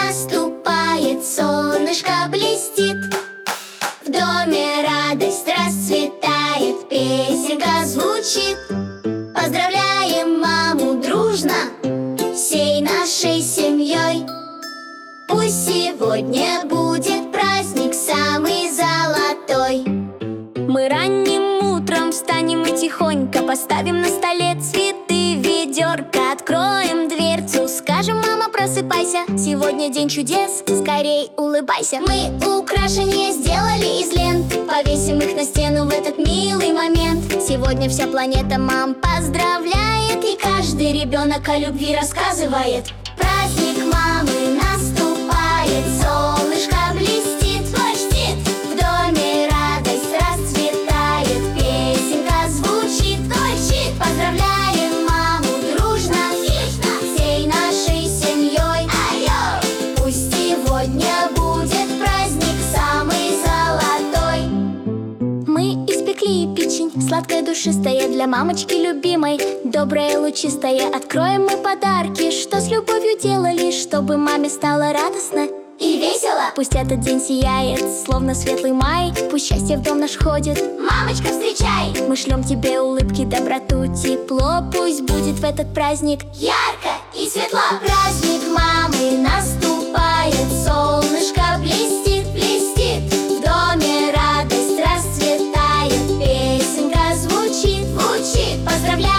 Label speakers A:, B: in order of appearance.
A: наступает, солнышко блестит, в доме радость расцветает, песенка звучит. Поздравляем маму дружно всей нашей семьей. Пусть сегодня будет праздник самый золотой. Мы ранним утром встанем и тихонько поставим на столе цветы, ведерко, откроем дверцу, скажем: мама, просыпайся, сегодня день чудес, скорей улыбайся. Мы украшения сделали из лент, повесим их на стену в этот милый момент. Сегодня вся планета мам поздравляет, и каждый ребенок о любви рассказывает. Праздник мамы наступает, солнышко блестит, блестит, в доме радость расцветает, песенка звучит, звучит. Поздравляем маму дружно всей нашей семьей. Пусть сегодня будет праздник самый золотой. Мы испекли печень, сладкая, душистая, для мамочки любимой, добрая, лучистая. Откроем мы подарки, что с любовью делали, чтобы маме стало радостно и весело. Пусть этот день сияет, словно светлый май, пусть счастье в дом наш ходит, мамочка, встречай. Мы шлем тебе улыбки, доброту, тепло, пусть будет в этот праздник ярко и светло. Праздник мамы наступает, солнышко блестит, блестит, в доме радость расцветает, песенка звучит, звучит. Поздравляем